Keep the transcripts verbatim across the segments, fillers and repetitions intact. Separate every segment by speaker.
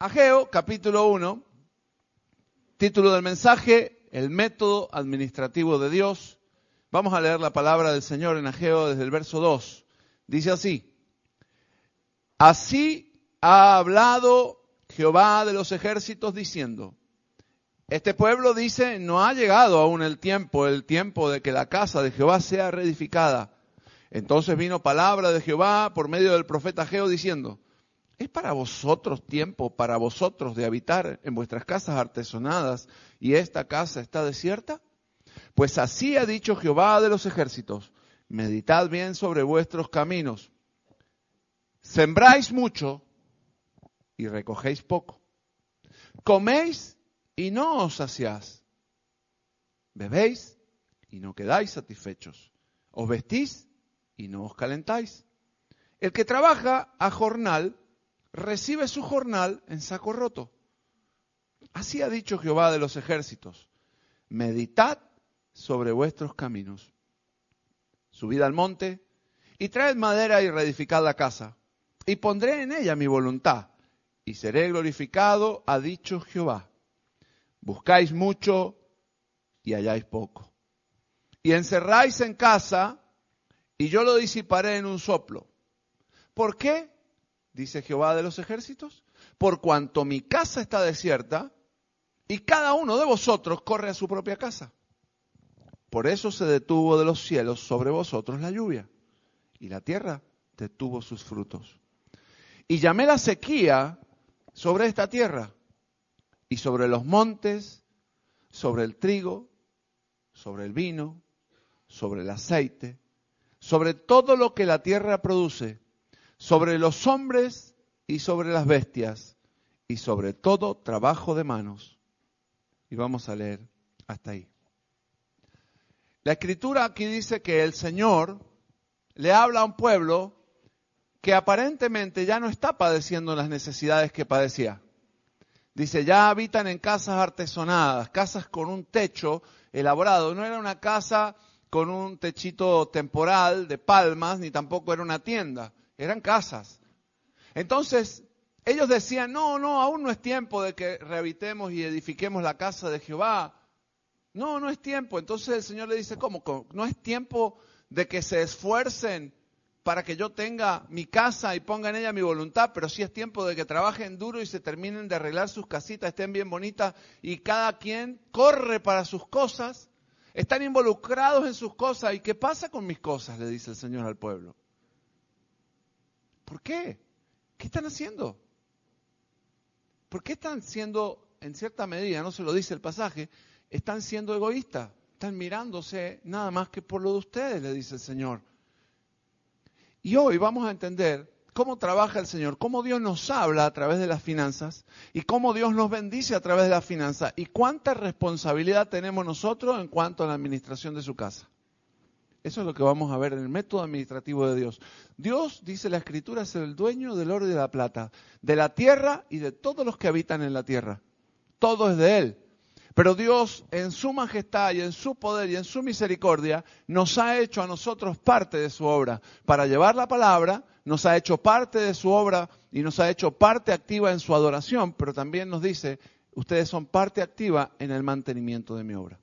Speaker 1: Ageo, capítulo uno, título del mensaje, el método administrativo de Dios. Vamos a leer la palabra del Señor en Ageo desde el verso dos. Dice así: Así ha hablado Jehová de los ejércitos diciendo. Este pueblo dice, no ha llegado aún el tiempo, el tiempo de que la casa de Jehová sea reedificada. Entonces vino palabra de Jehová por medio del profeta Ageo diciendo, ¿es para vosotros tiempo, para vosotros de habitar en vuestras casas artesonadas y esta casa está desierta? Pues así ha dicho Jehová de los ejércitos, meditad bien sobre vuestros caminos. Sembráis mucho y recogéis poco. Coméis y no os saciáis. Bebéis y no quedáis satisfechos. Os vestís y no os calentáis. El que trabaja a jornal, recibe su jornal en saco roto. Así ha dicho Jehová de los ejércitos. Meditad sobre vuestros caminos. Subid al monte y traed madera y reedificad la casa. Y pondré en ella mi voluntad, y seré glorificado, ha dicho Jehová. Buscáis mucho y halláis poco. Y encerráis en casa, y yo lo disiparé en un soplo. ¿Por qué? Dice Jehová de los ejércitos. Por cuanto mi casa está desierta, y cada uno de vosotros corre a su propia casa. Por eso se detuvo de los cielos sobre vosotros la lluvia, y la tierra detuvo sus frutos. Y llamé la sequía sobre esta tierra, y sobre los montes, sobre el trigo, sobre el vino, sobre el aceite, sobre todo lo que la tierra produce, sobre los hombres y sobre las bestias, y sobre todo trabajo de manos. Y vamos a leer hasta ahí. La Escritura aquí dice que el Señor le habla a un pueblo que aparentemente ya no está padeciendo las necesidades que padecía. Dice, ya habitan en casas artesonadas, casas con un techo elaborado. No era una casa con un techito temporal de palmas, ni tampoco era una tienda. Eran casas. Entonces, ellos decían, no, no, aún no es tiempo de que rehabilitemos y edifiquemos la casa de Jehová. No, no es tiempo. Entonces el Señor le dice, ¿cómo? ¿No es tiempo de que se esfuercen para que yo tenga mi casa y ponga en ella mi voluntad? Pero sí es tiempo de que trabajen duro y se terminen de arreglar sus casitas, estén bien bonitas y cada quien corre para sus cosas. Están involucrados en sus cosas. ¿Y qué pasa con mis cosas? Le dice el Señor al pueblo. ¿Por qué? ¿Qué están haciendo? ¿Por qué están siendo, en cierta medida, no se lo dice el pasaje, están siendo egoístas? Están mirándose nada más que por lo de ustedes, le dice el Señor. Y hoy vamos a entender cómo trabaja el Señor, cómo Dios nos habla a través de las finanzas y cómo Dios nos bendice a través de las finanzas y cuánta responsabilidad tenemos nosotros en cuanto a la administración de su casa. Eso es lo que vamos a ver en el método administrativo de Dios. Dios, dice la Escritura, es el dueño del oro y de la plata, de la tierra y de todos los que habitan en la tierra. Todo es de Él. Pero Dios, en su majestad y en su poder y en su misericordia, nos ha hecho a nosotros parte de su obra. Para llevar la palabra, nos ha hecho parte de su obra y nos ha hecho parte activa en su adoración, pero también nos dice, ustedes son parte activa en el mantenimiento de mi obra.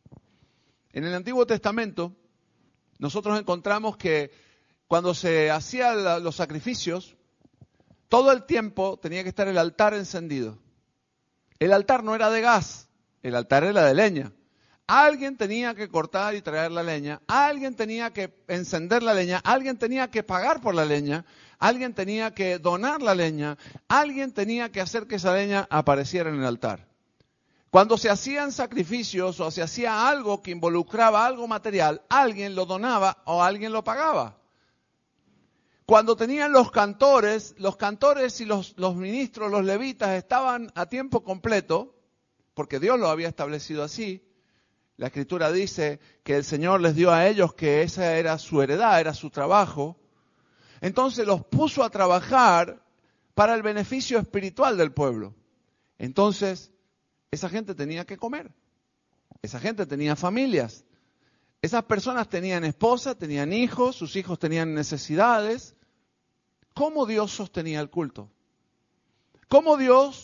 Speaker 1: En el Antiguo Testamento, nosotros encontramos que cuando se hacían los sacrificios, todo el tiempo tenía que estar el altar encendido. El altar no era de gas. El altar era de leña. Alguien tenía que cortar y traer la leña. Alguien tenía que encender la leña. Alguien tenía que pagar por la leña. Alguien tenía que donar la leña. Alguien tenía que hacer que esa leña apareciera en el altar. Cuando se hacían sacrificios o se hacía algo que involucraba algo material, alguien lo donaba o alguien lo pagaba. Cuando tenían los cantores, los cantores y los, los ministros, los levitas, estaban a tiempo completo, porque Dios lo había establecido así. La Escritura dice que el Señor les dio a ellos que esa era su heredad, era su trabajo. Entonces los puso a trabajar para el beneficio espiritual del pueblo. Entonces, esa gente tenía que comer. Esa gente tenía familias. Esas personas tenían esposa, tenían hijos, sus hijos tenían necesidades. ¿Cómo Dios sostenía el culto? ¿Cómo Dios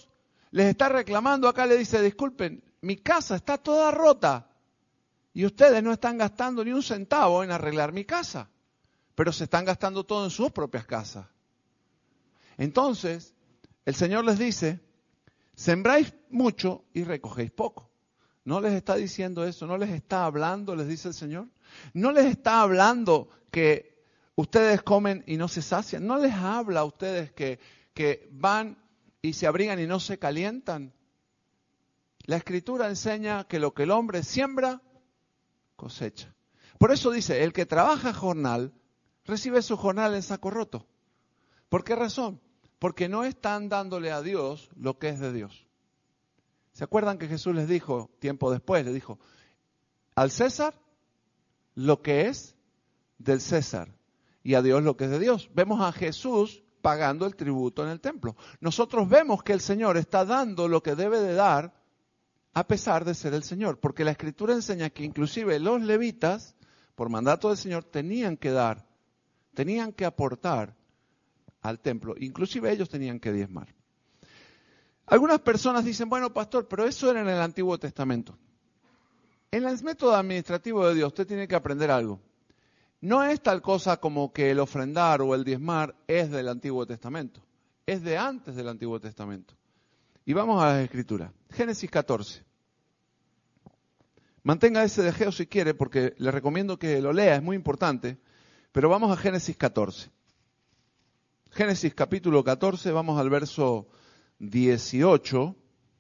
Speaker 1: les está reclamando acá, le dice, disculpen, mi casa está toda rota y ustedes no están gastando ni un centavo en arreglar mi casa, pero se están gastando todo en sus propias casas. Entonces, el Señor les dice, sembráis mucho y recogéis poco. ¿No les está diciendo eso? ¿No les está hablando, les dice el Señor? ¿No les está hablando que ustedes comen y no se sacian? ¿No les habla a ustedes que, que van y se abrigan y no se calientan? La Escritura enseña que lo que el hombre siembra, cosecha. Por eso dice, el que trabaja jornal, recibe su jornal en saco roto. ¿Por qué razón? Porque no están dándole a Dios lo que es de Dios. ¿Se acuerdan que Jesús les dijo, tiempo después, les dijo, al César lo que es del César y a Dios lo que es de Dios? Vemos a Jesús pagando el tributo en el templo. Nosotros vemos que el Señor está dando lo que debe de dar a pesar de ser el Señor, porque la Escritura enseña que inclusive los levitas, por mandato del Señor, tenían que dar, tenían que aportar al templo, inclusive ellos tenían que diezmar. Algunas personas dicen, bueno, pastor, pero eso era en el Antiguo Testamento. En el método administrativo de Dios usted tiene que aprender algo. No es tal cosa como que el ofrendar o el diezmar es del Antiguo Testamento, es de antes del Antiguo Testamento. Y vamos a las Escrituras. Génesis catorce. Mantenga ese dejeo si quiere, porque le recomiendo que lo lea, es muy importante. Pero vamos a Génesis catorce. Génesis capítulo catorce, vamos al verso dieciocho.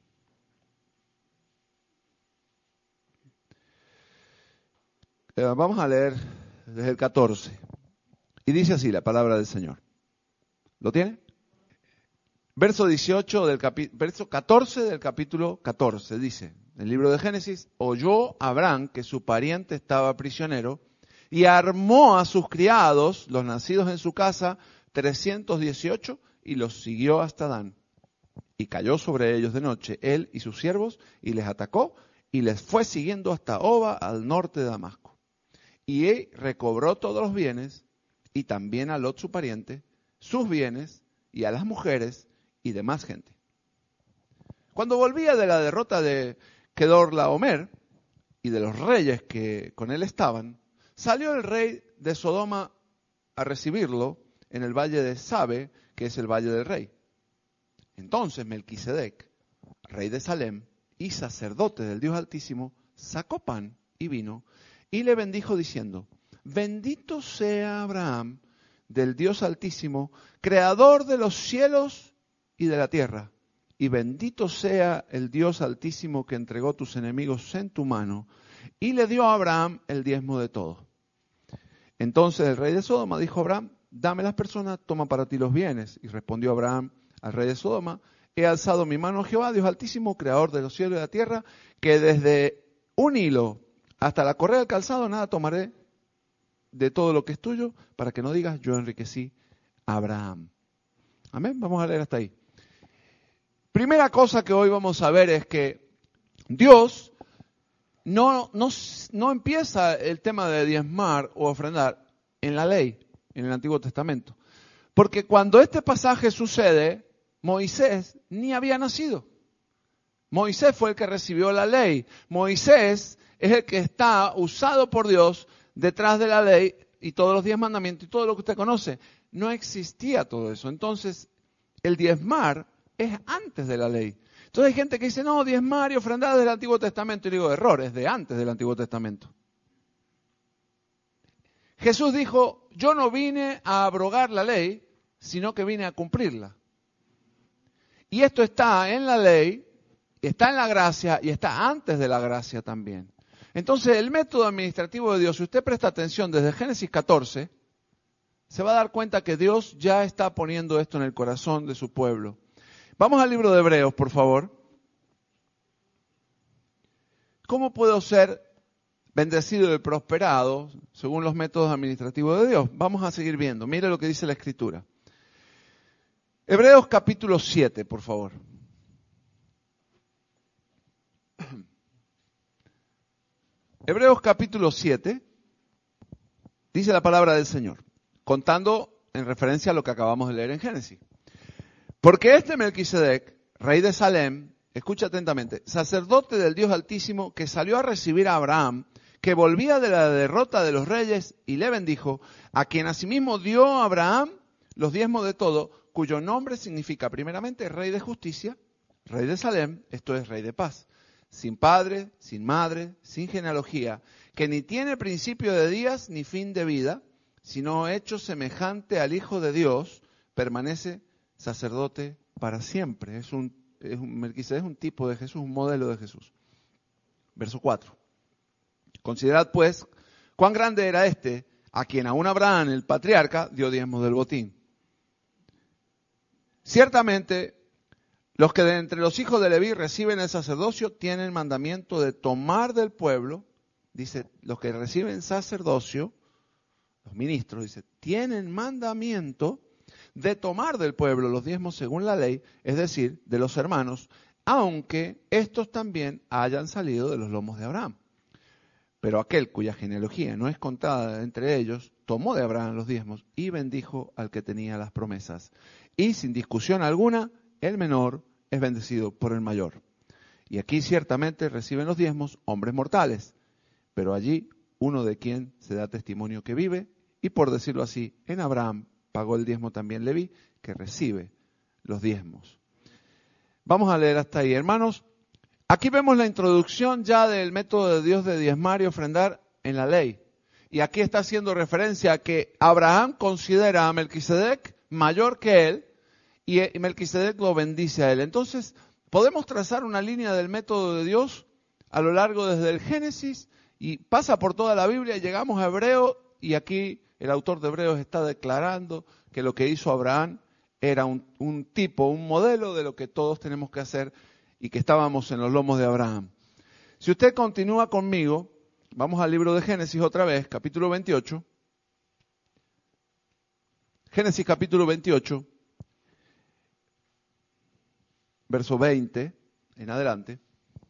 Speaker 1: Eh, vamos a leer desde el catorce. Y dice así la palabra del Señor. ¿Lo tiene? Verso dieciocho del capi- verso catorce del capítulo catorce dice, en el libro de Génesis, oyó Abraham que su pariente estaba prisionero y armó a sus criados, los nacidos en su casa, trescientos dieciocho, y los siguió hasta Dan. Y cayó sobre ellos de noche, él y sus siervos, y les atacó, y les fue siguiendo hasta Oba, al norte de Damasco. Y él recobró todos los bienes, y también a Lot su pariente, sus bienes, y a las mujeres, y demás gente. Cuando volvía de la derrota de Kedorlaomer, y de los reyes que con él estaban, salió el rey de Sodoma a recibirlo, en el valle de Sabe, que es el valle del rey. Entonces Melquisedec, rey de Salem y sacerdote del Dios Altísimo, sacó pan y vino y le bendijo diciendo, bendito sea Abraham del Dios Altísimo, creador de los cielos y de la tierra, y bendito sea el Dios Altísimo que entregó tus enemigos en tu mano, y le dio a Abraham el diezmo de todo. Entonces el rey de Sodoma dijo a Abraham, dame las personas, toma para ti los bienes. Y respondió Abraham al rey de Sodoma, he alzado mi mano a Jehová, Dios Altísimo, creador de los cielos y de la tierra, que desde un hilo hasta la correa del calzado nada tomaré de todo lo que es tuyo, para que no digas, yo enriquecí a Abraham. Amén, vamos a leer hasta ahí. Primera cosa que hoy vamos a ver es que Dios no, no, no empieza el tema de diezmar o ofrendar en la ley, en el Antiguo Testamento. Porque cuando este pasaje sucede, Moisés ni había nacido. Moisés fue el que recibió la ley. Moisés es el que está usado por Dios detrás de la ley y todos los diez mandamientos y todo lo que usted conoce. No existía todo eso. Entonces, el diezmar es antes de la ley. Entonces hay gente que dice, no, diezmar y ofrendar desde el Antiguo Testamento. Y digo, error, es de antes del Antiguo Testamento. Jesús dijo, yo no vine a abrogar la ley, sino que vine a cumplirla. Y esto está en la ley, está en la gracia y está antes de la gracia también. Entonces el método administrativo de Dios, si usted presta atención desde Génesis catorce, se va a dar cuenta que Dios ya está poniendo esto en el corazón de su pueblo. Vamos al libro de Hebreos, por favor. ¿Cómo puedo ser bendecido y prosperado según los métodos administrativos de Dios? Vamos a seguir viendo. Mire lo que dice la Escritura. Hebreos capítulo siete, por favor. Hebreos capítulo siete, dice la palabra del Señor, contando en referencia a lo que acabamos de leer en Génesis. Porque este Melquisedec, rey de Salem, escucha atentamente, sacerdote del Dios Altísimo, que salió a recibir a Abraham, que volvía de la derrota de los reyes, y le bendijo, a quien asimismo dio a Abraham los diezmos de todo, cuyo nombre significa primeramente rey de justicia, rey de Salem, esto es rey de paz, sin padre, sin madre, sin genealogía, que ni tiene principio de días ni fin de vida, sino hecho semejante al Hijo de Dios, permanece sacerdote para siempre. Es un, es un Melquisedec es un tipo de Jesús, un modelo de Jesús. Verso cuatro. Considerad pues cuán grande era este, a quien aún Abraham, el patriarca, dio diezmos del botín. Ciertamente, los que de entre los hijos de Leví reciben el sacerdocio tienen mandamiento de tomar del pueblo, dice, los que reciben sacerdocio, los ministros, dice, tienen mandamiento de tomar del pueblo los diezmos según la ley, es decir, de los hermanos, aunque estos también hayan salido de los lomos de Abraham. Pero aquel cuya genealogía no es contada entre ellos, tomó de Abraham los diezmos y bendijo al que tenía las promesas. Y sin discusión alguna, el menor es bendecido por el mayor. Y aquí ciertamente reciben los diezmos hombres mortales, pero allí uno de quien se da testimonio que vive, y por decirlo así, en Abraham pagó el diezmo también Leví, que recibe los diezmos. Vamos a leer hasta ahí, hermanos. Aquí vemos la introducción ya del método de Dios de diezmar y ofrendar en la ley. Y aquí está haciendo referencia a que Abraham considera a Melquisedec mayor que él, y Melquisedec lo bendice a él. Entonces, podemos trazar una línea del método de Dios a lo largo desde el Génesis y pasa por toda la Biblia y llegamos a Hebreo, y aquí el autor de Hebreos está declarando que lo que hizo Abraham era un, un tipo, un modelo de lo que todos tenemos que hacer y que estábamos en los lomos de Abraham. Si usted continúa conmigo, vamos al libro de Génesis otra vez, capítulo veintiocho. Génesis capítulo veintiocho, verso veinte en adelante.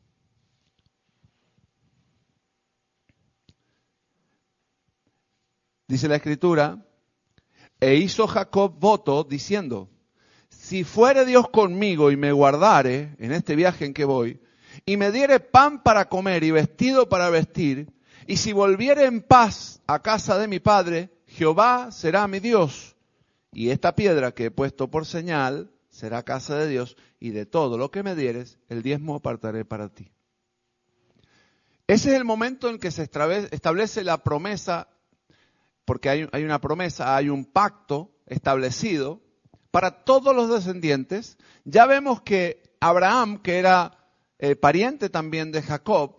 Speaker 1: Dice la Escritura, e hizo Jacob voto diciendo, si fuere Dios conmigo y me guardare en este viaje en que voy, y me diere pan para comer y vestido para vestir, y si volviere en paz a casa de mi padre, Jehová será mi Dios, y esta piedra que he puesto por señal será casa de Dios, y de todo lo que me dieres, el diezmo apartaré para ti. Ese es el momento en que se establece la promesa, porque hay, hay una promesa, hay un pacto establecido para todos los descendientes. Ya vemos que Abraham, que era eh, pariente también de Jacob,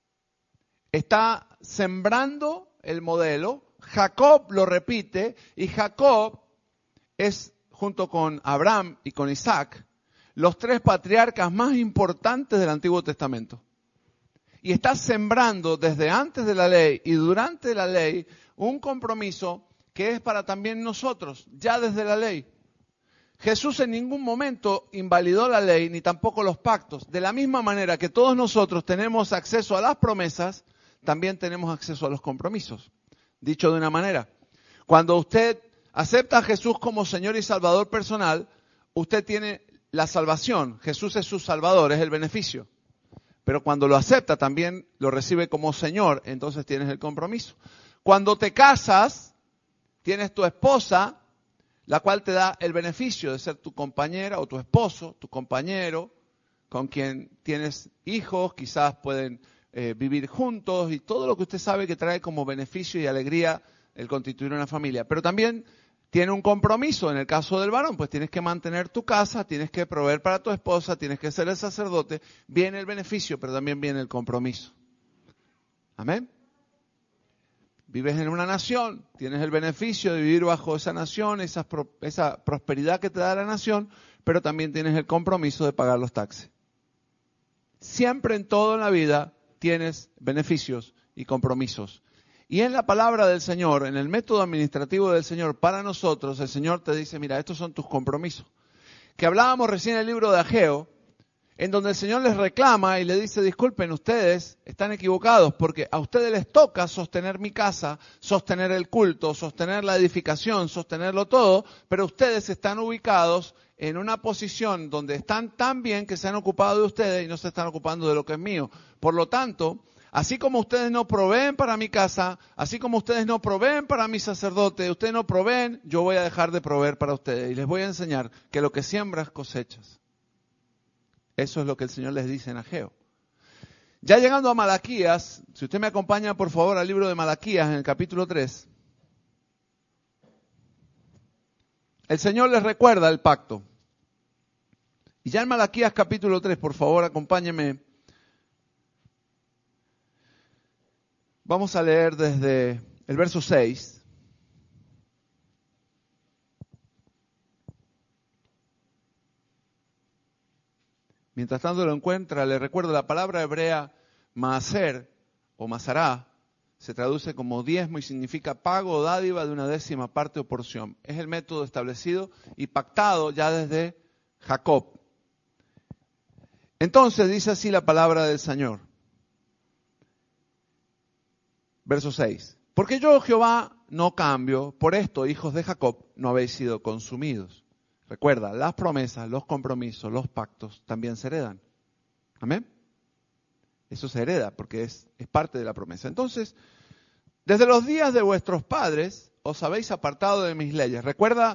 Speaker 1: está sembrando el modelo. Jacob lo repite, y Jacob es, junto con Abraham y con Isaac, los tres patriarcas más importantes del Antiguo Testamento. Y está sembrando desde antes de la ley y durante la ley un compromiso que es para también nosotros, ya desde la ley. Jesús en ningún momento invalidó la ley ni tampoco los pactos. De la misma manera que todos nosotros tenemos acceso a las promesas, también tenemos acceso a los compromisos. Dicho de una manera, cuando usted acepta a Jesús como Señor y Salvador personal, usted tiene la salvación. Jesús es su Salvador, es el beneficio. Pero cuando lo acepta, también lo recibe como Señor, entonces tienes el compromiso. Cuando te casas, tienes tu esposa, la cual te da el beneficio de ser tu compañera o tu esposo, tu compañero, con quien tienes hijos, quizás pueden eh, vivir juntos y todo lo que usted sabe que trae como beneficio y alegría el constituir una familia. Pero también tiene un compromiso. En el caso del varón, pues tienes que mantener tu casa, tienes que proveer para tu esposa, tienes que ser el sacerdote. Viene el beneficio, pero también viene el compromiso. Amén. Vives en una nación, tienes el beneficio de vivir bajo esa nación, esa, esa prosperidad que te da la nación, pero también tienes el compromiso de pagar los taxes. Siempre en todo en la vida tienes beneficios y compromisos. Y en la palabra del Señor, en el método administrativo del Señor para nosotros, el Señor te dice, mira, estos son tus compromisos. Que hablábamos recién en el libro de Ageo, en donde el Señor les reclama y le dice, disculpen, ustedes están equivocados porque a ustedes les toca sostener mi casa, sostener el culto, sostener la edificación, sostenerlo todo, pero ustedes están ubicados en una posición donde están tan bien que se han ocupado de ustedes y no se están ocupando de lo que es mío. Por lo tanto, así como ustedes no proveen para mi casa, así como ustedes no proveen para mi sacerdote, ustedes no proveen, yo voy a dejar de proveer para ustedes. Y les voy a enseñar que lo que siembras cosechas. Eso es lo que el Señor les dice en Ageo. Ya llegando a Malaquías, si usted me acompaña por favor al libro de Malaquías en el capítulo tres. El Señor les recuerda el pacto. Y ya en Malaquías capítulo tres, por favor, acompáñeme. Vamos a leer desde el verso seis. Mientras tanto lo encuentra, le recuerdo la palabra hebrea maaser o masará. Se traduce como diezmo y significa pago o dádiva de una décima parte o porción. Es el método establecido y pactado ya desde Jacob. Entonces dice así la palabra del Señor. Verso seis. Porque yo, Jehová, no cambio, por esto, hijos de Jacob, no habéis sido consumidos. Recuerda, las promesas, los compromisos, los pactos también se heredan. Amén. Eso se hereda porque es, es parte de la promesa. Entonces, desde los días de vuestros padres os habéis apartado de mis leyes. Recuerda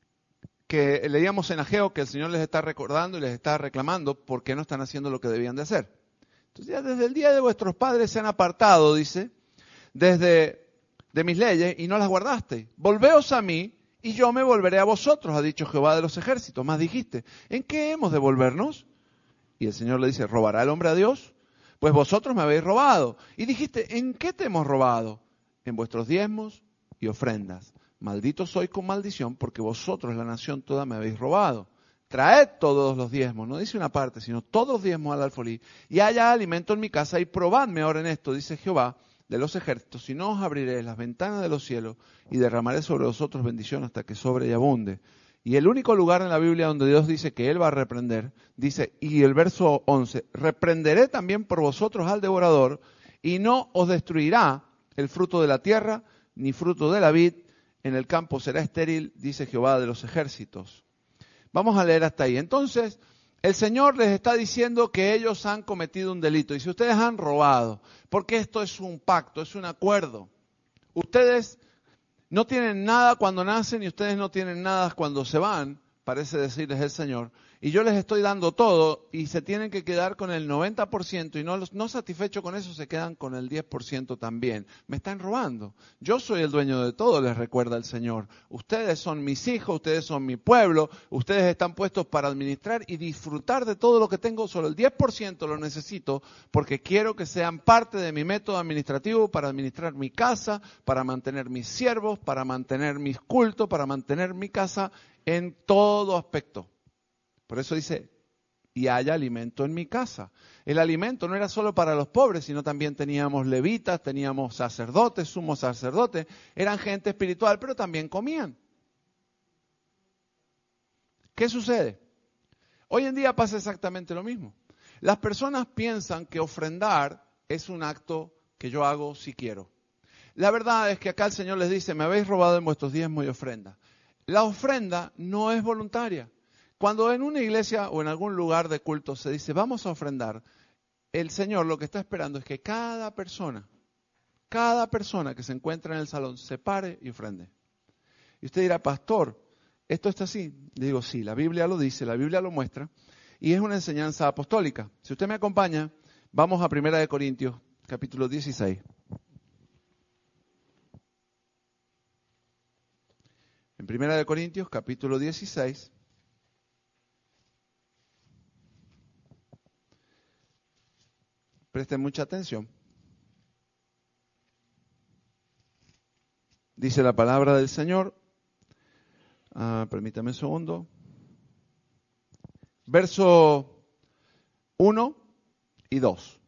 Speaker 1: que leíamos en Ageo que el Señor les está recordando y les está reclamando porque no están haciendo lo que debían de hacer. Entonces, ya desde el día de vuestros padres se han apartado, dice, desde de mis leyes y no las guardaste. Volveos a mí y yo me volveré a vosotros, ha dicho Jehová de los ejércitos. Más dijiste, ¿en qué hemos de volvernos? Y el Señor le dice, ¿robará el hombre a Dios? Pues vosotros me habéis robado. Y dijiste, ¿en qué te hemos robado? En vuestros diezmos y ofrendas. Maldito soy con maldición, porque vosotros, la nación toda, me habéis robado. Traed todos los diezmos, no dice una parte, sino todos los diezmos al alfolí, y haya alimento en mi casa, y probadme ahora en esto, dice Jehová de los ejércitos, si no os abriré las ventanas de los cielos, y derramaré sobre vosotros bendición hasta que sobre y abunde. Y el único lugar en la Biblia donde Dios dice que Él va a reprender, dice, y el verso once, reprenderé también por vosotros al devorador, y no os destruirá el fruto de la tierra, ni fruto de la vid, en el campo será estéril, dice Jehová de los ejércitos. Vamos a leer hasta ahí. Entonces, el Señor les está diciendo que ellos han cometido un delito, y si ustedes han robado, porque esto es un pacto, es un acuerdo. Ustedes no tienen nada cuando nacen y ustedes no tienen nada cuando se van, parece decirles el Señor. Y yo les estoy dando todo y se tienen que quedar con el noventa por ciento y no, no satisfechos con eso se quedan con el diez por ciento también. Me están robando. Yo soy el dueño de todo, les recuerda el Señor. Ustedes son mis hijos, ustedes son mi pueblo, ustedes están puestos para administrar y disfrutar de todo lo que tengo. Solo el diez por ciento lo necesito porque quiero que sean parte de mi método administrativo para administrar mi casa, para mantener mis siervos, para mantener mis cultos, para mantener mi casa en todo aspecto. Por eso dice, y haya alimento en mi casa. El alimento no era solo para los pobres, sino también teníamos levitas, teníamos sacerdotes, sumos sacerdotes, eran gente espiritual, pero también comían. ¿Qué sucede? Hoy en día pasa exactamente lo mismo. Las personas piensan que ofrendar es un acto que yo hago si quiero. La verdad es que acá el Señor les dice, me habéis robado en vuestros diezmos y ofrendas. La ofrenda no es voluntaria. Cuando en una iglesia o en algún lugar de culto se dice, vamos a ofrendar, el Señor lo que está esperando es que cada persona, cada persona que se encuentra en el salón se pare y ofrende. Y usted dirá, pastor, ¿esto está así? Le digo, sí, la Biblia lo dice, la Biblia lo muestra, y es una enseñanza apostólica. Si usted me acompaña, vamos a Primera de Corintios, capítulo dieciséis. En Primera de Corintios, capítulo dieciséis. Presten mucha atención. Dice la palabra del Señor. Ah, permítame un segundo. Verso uno y dos.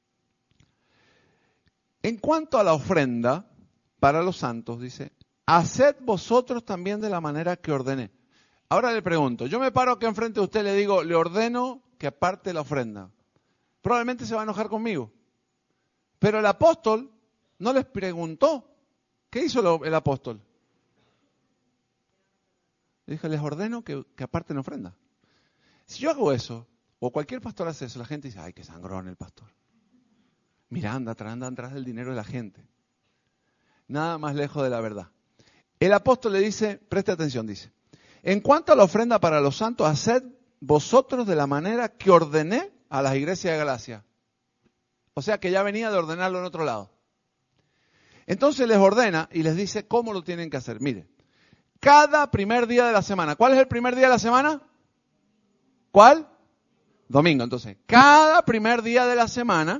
Speaker 1: En cuanto a la ofrenda para los santos, dice, haced vosotros también de la manera que ordené. Ahora le pregunto, yo me paro aquí enfrente de usted y le digo, le ordeno que aparte la ofrenda. Probablemente se va a enojar conmigo. Pero el apóstol no les preguntó. ¿Qué hizo el apóstol? Le dije, les ordeno que, que aparten ofrenda. Si yo hago eso, o cualquier pastor hace eso, la gente dice, ay, qué sangrón el pastor. Mira, anda, anda atrás del dinero de la gente. Nada más lejos de la verdad. El apóstol le dice, preste atención, dice, en cuanto a la ofrenda para los santos, haced vosotros de la manera que ordené a las iglesias de Galacia. O sea que ya venía de ordenarlo en otro lado. Entonces les ordena y les dice cómo lo tienen que hacer. Mire, cada primer día de la semana. ¿Cuál es el primer día de la semana? ¿Cuál? Domingo. Entonces, cada primer día de la semana,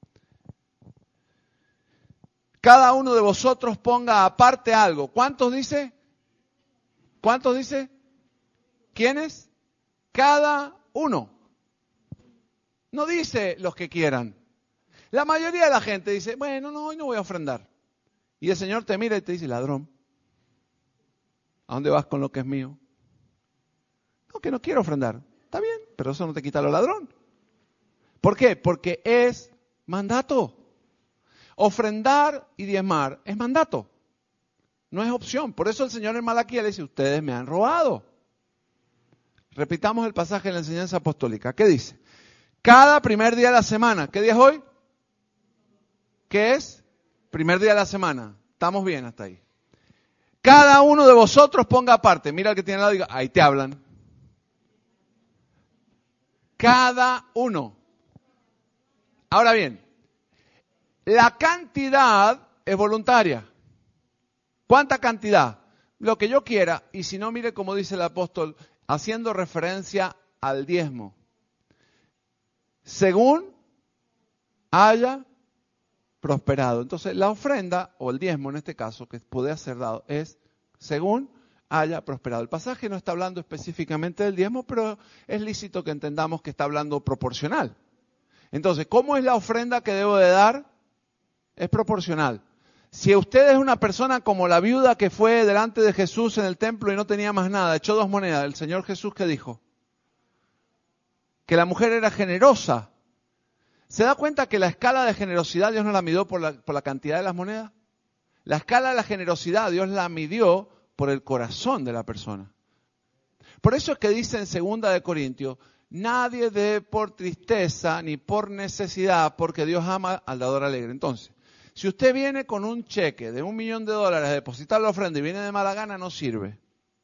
Speaker 1: cada uno de vosotros ponga aparte algo. ¿Cuántos dice? ¿Cuántos dice? ¿Quiénes? Cada uno. No dice los que quieran. La mayoría de la gente dice, bueno, no, hoy no voy a ofrendar. Y el Señor te mira y te dice, ladrón, ¿a dónde vas con lo que es mío? No, que no quiero ofrendar. Está bien, pero eso no te quita lo ladrón. ¿Por qué? Porque es mandato. Ofrendar y diezmar es mandato. No es opción. Por eso el Señor en Malaquías le dice, ustedes me han robado. Repitamos el pasaje de la enseñanza apostólica. ¿Qué dice? Cada primer día de la semana. ¿Qué día es hoy? ¿Qué es? Primer día de la semana. Estamos bien hasta ahí. Cada uno de vosotros ponga aparte. Mira al que tiene al lado y diga, ahí te hablan. Cada uno. Ahora bien, la cantidad es voluntaria. ¿Cuánta cantidad? Lo que yo quiera. Y si no, mire como dice el apóstol, haciendo referencia al diezmo. Según haya prosperado. Entonces, la ofrenda, o el diezmo en este caso, que puede ser dado, es según haya prosperado. El pasaje no está hablando específicamente del diezmo, pero es lícito que entendamos que está hablando proporcional. Entonces, ¿cómo es la ofrenda que debo de dar? Es proporcional. Si usted es una persona como la viuda que fue delante de Jesús en el templo y no tenía más nada, echó dos monedas, el Señor Jesús, ¿qué dijo? Que la mujer era generosa. ¿Se da cuenta que la escala de generosidad Dios no la midió por la, por la cantidad de las monedas? La escala de la generosidad Dios la midió por el corazón de la persona. Por eso es que dice en segunda de Corintios, nadie dé por tristeza ni por necesidad, porque Dios ama al dador alegre. Entonces, si usted viene con un cheque de un millón de dólares a depositar la ofrenda y viene de mala gana, no sirve.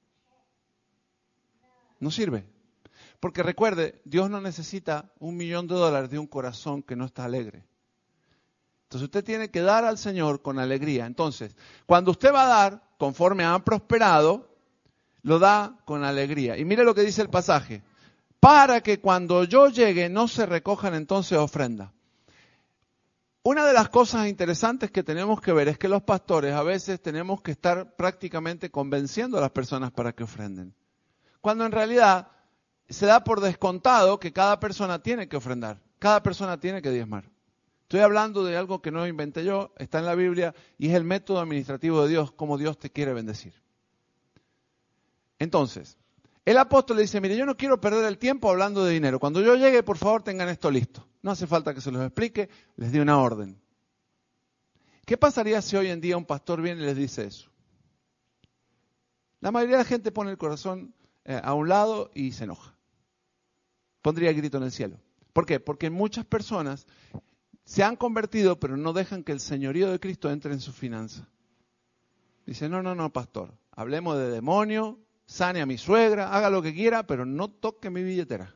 Speaker 1: No sirve. Porque recuerde, Dios no necesita un millón de dólares de un corazón que no está alegre. Entonces usted tiene que dar al Señor con alegría. Entonces, cuando usted va a dar, conforme han prosperado, lo da con alegría. Y mire lo que dice el pasaje. Para que cuando yo llegue no se recojan entonces ofrendas. Una de las cosas interesantes que tenemos que ver es que los pastores a veces tenemos que estar prácticamente convenciendo a las personas para que ofrenden. Cuando en realidad se da por descontado que cada persona tiene que ofrendar, cada persona tiene que diezmar. Estoy hablando de algo que no inventé yo, está en la Biblia y es el método administrativo de Dios, cómo Dios te quiere bendecir. Entonces, el apóstol le dice, mire, yo no quiero perder el tiempo hablando de dinero. Cuando yo llegue, por favor, tengan esto listo. No hace falta que se los explique, les di una orden. ¿Qué pasaría si hoy en día un pastor viene y les dice eso? La mayoría de la gente pone el corazón eh, a un lado y se enoja. Pondría el grito en el cielo. ¿Por qué? Porque muchas personas se han convertido, pero no dejan que el señorío de Cristo entre en sus finanzas. Dice, no, no, no, pastor, hablemos de demonio, sane a mi suegra, haga lo que quiera, pero no toque mi billetera.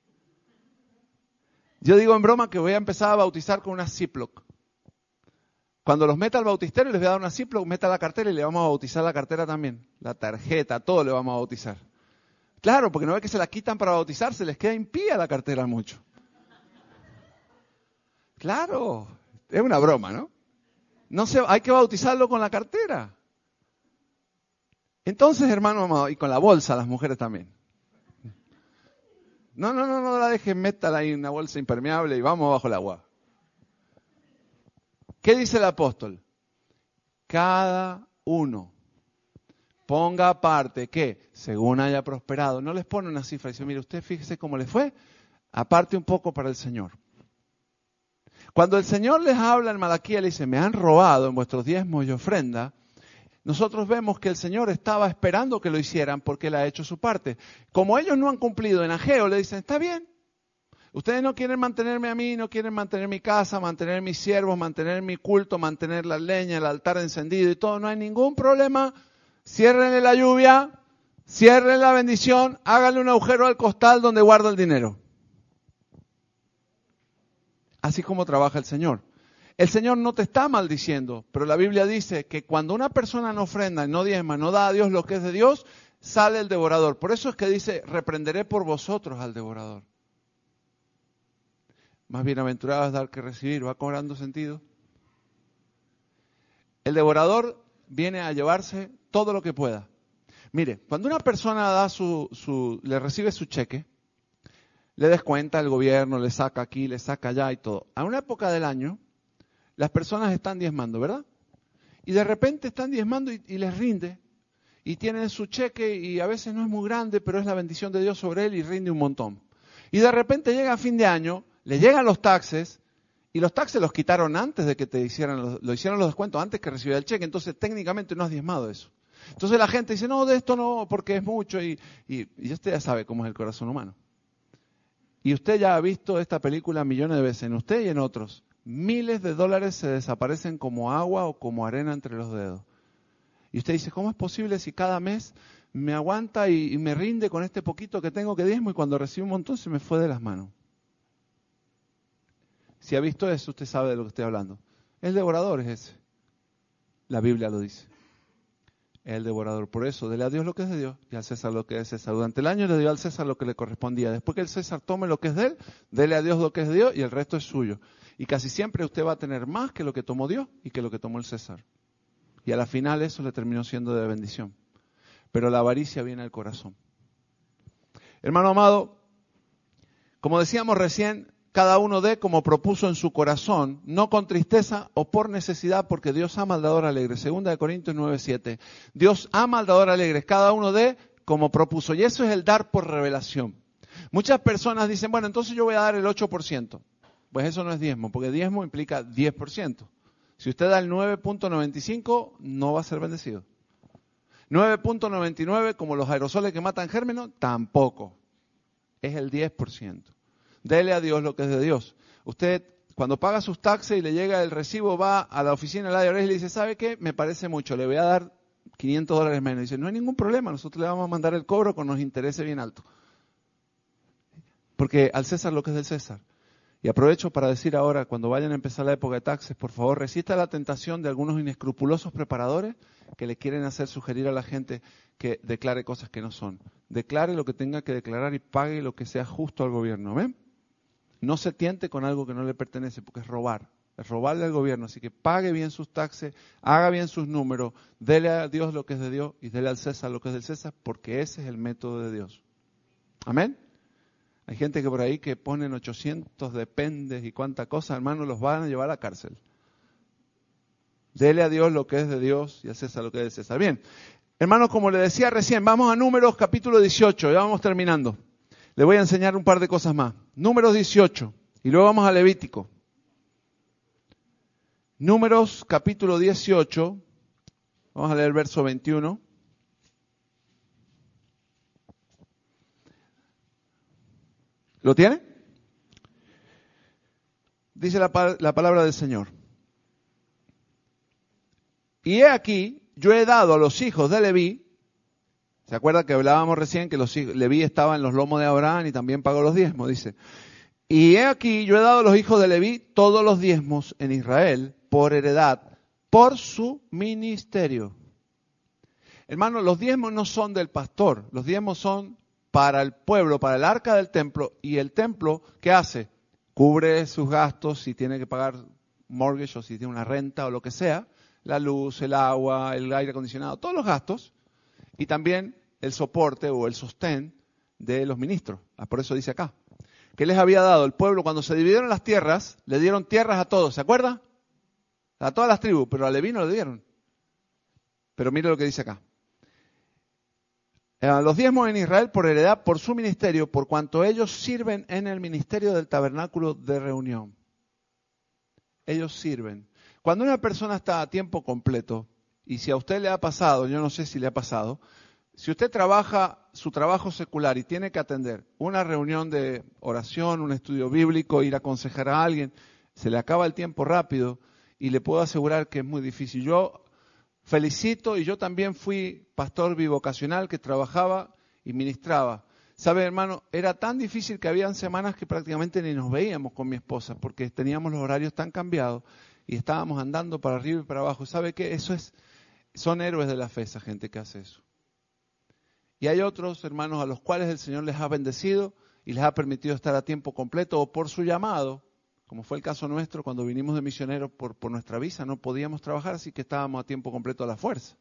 Speaker 1: Yo digo en broma que voy a empezar a bautizar con una Ziploc. Cuando los meta al bautisterio les voy a dar una Ziploc, meta la cartera y le vamos a bautizar la cartera también. La tarjeta, todo le vamos a bautizar. Claro, porque no ve que se la quitan para bautizar, se les queda impía la cartera mucho. Claro, es una broma, ¿no? No se, hay que bautizarlo con la cartera. Entonces, hermano amado, y con la bolsa, las mujeres también. No, no, no, no la dejen, métala ahí en una bolsa impermeable y vamos bajo el agua. ¿Qué dice el apóstol? Cada uno ponga aparte, ¿qué? Según haya prosperado. No les pone una cifra, dice, mire, usted fíjese cómo le fue, aparte un poco para el Señor. Cuando el Señor les habla en Malaquías, le dice, me han robado en vuestros diezmos y ofrenda, nosotros vemos que el Señor estaba esperando que lo hicieran porque Él ha hecho su parte. Como ellos no han cumplido en Ageo, le dicen, está bien. Ustedes no quieren mantenerme a mí, no quieren mantener mi casa, mantener mis siervos, mantener mi culto, mantener la leña, el altar encendido y todo. No hay ningún problema. Ciérrenle la lluvia, ciérrenle la bendición, háganle un agujero al costal donde guarda el dinero. Así como trabaja el Señor. El Señor no te está maldiciendo, pero la Biblia dice que cuando una persona no ofrenda, no diezma, no da a Dios lo que es de Dios, sale el devorador. Por eso es que dice, reprenderé por vosotros al devorador. Más bienaventurado es dar que recibir, va cobrando sentido. El devorador viene a llevarse todo lo que pueda. Mire, cuando una persona da su, su, le recibe su cheque, le descuenta el gobierno, le saca aquí, le saca allá y todo. A una época del año, las personas están diezmando, ¿verdad? Y de repente están diezmando y, y les rinde. Y tienen su cheque y a veces no es muy grande, pero es la bendición de Dios sobre él y rinde un montón. Y de repente llega a fin de año, le llegan los taxes, y los taxes los quitaron antes de que te hicieran, los, lo hicieron los descuentos, antes que recibiera el cheque, entonces técnicamente no has diezmado eso. Entonces la gente dice, no, de esto no, porque es mucho, y, y, y usted ya sabe cómo es el corazón humano. Y usted ya ha visto esta película millones de veces, en usted y en otros. Miles de dólares se desaparecen como agua o como arena entre los dedos. Y usted dice, ¿cómo es posible si cada mes me aguanta y, y me rinde con este poquito que tengo que diezmo y cuando recibo un montón se me fue de las manos? Si ha visto eso, usted sabe de lo que estoy hablando. El devorador es ese. La Biblia lo dice. El devorador. Por eso, dele a Dios lo que es de Dios y al César lo que es de César. Durante el año le dio al César lo que le correspondía. Después que el César tome lo que es de él, dele a Dios lo que es de Dios y el resto es suyo. Y casi siempre usted va a tener más que lo que tomó Dios y que lo que tomó el César. Y a la final eso le terminó siendo de bendición. Pero la avaricia viene al corazón. Hermano amado, como decíamos recién, cada uno dé como propuso en su corazón, no con tristeza o por necesidad, porque Dios ama al dador alegre. Segunda de Corintios nueve siete. Dios ama al dador alegre. Cada uno dé como propuso. Y eso es el dar por revelación. Muchas personas dicen, bueno, entonces yo voy a dar el ocho por ciento. Pues eso no es diezmo, porque diezmo implica diez por ciento. Si usted da el nueve punto noventa y cinco, no va a ser bendecido. nueve punto noventa y nueve, como los aerosoles que matan gérmenes, tampoco. Es el diez por ciento. Dele a Dios lo que es de Dios. Usted, cuando paga sus taxes y le llega el recibo, va a la oficina del I R S y le dice, ¿sabe qué? Me parece mucho, le voy a dar quinientos dólares menos. Y dice, no hay ningún problema, nosotros le vamos a mandar el cobro con los intereses bien altos. Porque al César lo que es del César. Y aprovecho para decir ahora, cuando vayan a empezar la época de taxes, por favor, resista la tentación de algunos inescrupulosos preparadores que le quieren hacer sugerir a la gente que declare cosas que no son. Declare lo que tenga que declarar y pague lo que sea justo al gobierno. ¿Ven? No se tiente con algo que no le pertenece, porque es robar, es robarle al gobierno. Así que pague bien sus taxes, haga bien sus números, dele a Dios lo que es de Dios y dele al César lo que es del César, porque ese es el método de Dios. Amén. Hay gente que por ahí que ponen ochocientos dependes y cuánta cosa, hermano, los van a llevar a la cárcel. Dele a Dios lo que es de Dios y al César lo que es de César. Bien, hermanos, como le decía recién, vamos a Números capítulo dieciocho, ya vamos terminando. Le voy a enseñar un par de cosas más. Números dieciocho y luego vamos a Levítico. Números capítulo dieciocho, vamos a leer el verso veintiuno. ¿Lo tiene? Dice la, la palabra del Señor. Y he aquí, yo he dado a los hijos de Leví. ¿Se acuerda que hablábamos recién que los hijos, Leví estaba en los lomos de Abraham y también pagó los diezmos? Dice, y he aquí, yo he dado a los hijos de Leví todos los diezmos en Israel por heredad, por su ministerio. Hermano, los diezmos no son del pastor, los diezmos son para el pueblo, para el arca del templo, y el templo, ¿qué hace? Cubre sus gastos, si tiene que pagar mortgage o si tiene una renta o lo que sea, la luz, el agua, el aire acondicionado, todos los gastos. Y también el soporte o el sostén de los ministros. Por eso dice acá. ¿Qué les había dado el pueblo? Cuando se dividieron las tierras, le dieron tierras a todos. ¿Se acuerda? A todas las tribus, pero a Leví no le dieron. Pero mire lo que dice acá. Los diezmos en Israel por heredad, por su ministerio, por cuanto ellos sirven en el ministerio del tabernáculo de reunión. Ellos sirven. Cuando una persona está a tiempo completo, y si a usted le ha pasado, yo no sé si le ha pasado, si usted trabaja su trabajo secular y tiene que atender una reunión de oración, un estudio bíblico, ir a aconsejar a alguien, se le acaba el tiempo rápido y le puedo asegurar que es muy difícil. Yo felicito, y yo también fui pastor bivocacional que trabajaba y ministraba. ¿Sabe, hermano? Era tan difícil que habían semanas que prácticamente ni nos veíamos con mi esposa porque teníamos los horarios tan cambiados y estábamos andando para arriba y para abajo. ¿Sabe qué? Eso es, son héroes de la fe esa gente que hace eso. Y hay otros hermanos a los cuales el Señor les ha bendecido y les ha permitido estar a tiempo completo o por su llamado, como fue el caso nuestro cuando vinimos de misioneros por, por nuestra visa, no podíamos trabajar, así que estábamos a tiempo completo a la fuerza.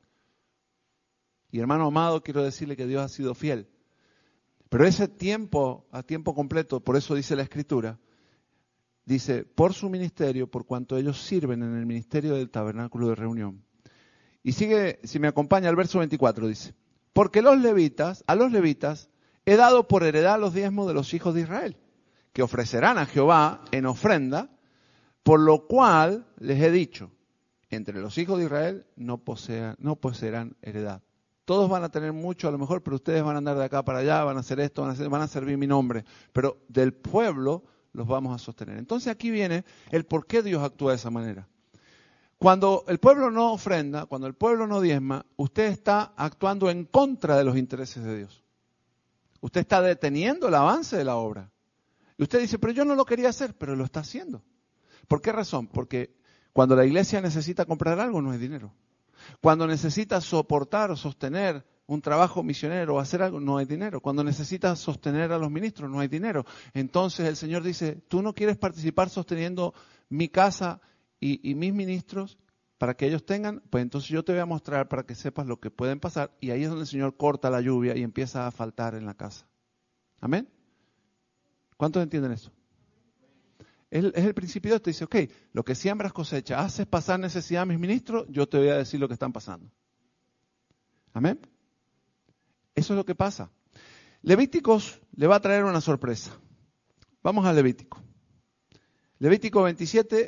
Speaker 1: Y hermano amado, quiero decirle que Dios ha sido fiel. Pero ese tiempo a tiempo completo, por eso dice la Escritura, dice, por su ministerio, por cuanto ellos sirven en el ministerio del tabernáculo de reunión. Y sigue, si me acompaña, el verso veinticuatro dice, porque los levitas, a los levitas, he dado por heredad los diezmos de los hijos de Israel, que ofrecerán a Jehová en ofrenda, por lo cual les he dicho, entre los hijos de Israel no, posea, no poseerán heredad. Todos van a tener mucho a lo mejor, pero ustedes van a andar de acá para allá, van a hacer esto, van a, hacer, van a servir mi nombre. Pero del pueblo los vamos a sostener. Entonces aquí viene el por qué Dios actúa de esa manera. Cuando el pueblo no ofrenda, cuando el pueblo no diezma, usted está actuando en contra de los intereses de Dios. Usted está deteniendo el avance de la obra. Y usted dice, pero yo no lo quería hacer, pero lo está haciendo. ¿Por qué razón? Porque cuando la iglesia necesita comprar algo, no hay dinero. Cuando necesita soportar o sostener un trabajo misionero o hacer algo, no hay dinero. Cuando necesita sostener a los ministros, no hay dinero. Entonces el Señor dice, ¿tú no quieres participar sosteniendo mi casa y, y mis ministros para que ellos tengan? Pues entonces yo te voy a mostrar para que sepas lo que pueden pasar. Y ahí es donde el Señor corta la lluvia y empieza a faltar en la casa. ¿Amén? ¿Cuántos entienden eso? Es, es el principio de esto. Dice, ok, lo que siembras cosecha, haces pasar necesidad a mis ministros, yo te voy a decir lo que están pasando. ¿Amén? Eso es lo que pasa. Levíticos le va a traer una sorpresa. Vamos a Levítico. Levítico veintisiete,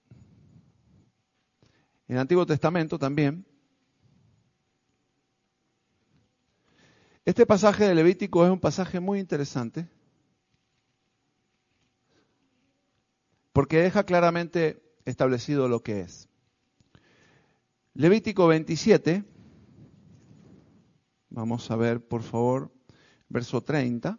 Speaker 1: en el Antiguo Testamento también. Este pasaje de Levítico es un pasaje muy interesante, porque deja claramente establecido lo que es. Levítico veintisiete, vamos a ver por favor, verso treinta.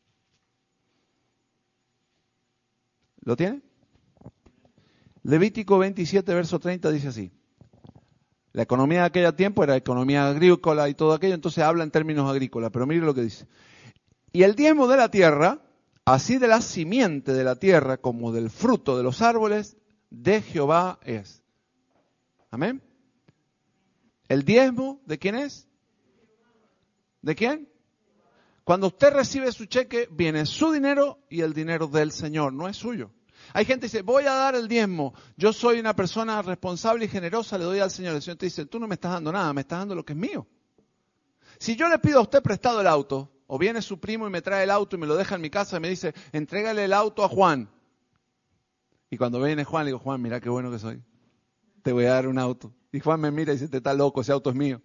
Speaker 1: ¿Lo tiene? Levítico veintisiete, verso treinta dice así. La economía de aquel tiempo era economía agrícola y todo aquello, entonces habla en términos agrícolas, pero mire lo que dice. Y el diezmo de la tierra, así de la simiente de la tierra como del fruto de los árboles, de Jehová es. Amén. ¿El diezmo de quién es? ¿De quién? Cuando usted recibe su cheque, viene su dinero y el dinero del Señor, no es suyo. Hay gente que dice, voy a dar el diezmo, yo soy una persona responsable y generosa, le doy al Señor. El Señor te dice, tú no me estás dando nada, me estás dando lo que es mío. Si yo le pido a usted prestado el auto, o viene su primo y me trae el auto y me lo deja en mi casa y me dice, entrégale el auto a Juan. Y cuando viene Juan, le digo, Juan, mira qué bueno que soy. Te voy a dar un auto. Y Juan me mira y dice, te está loco, ese auto es mío.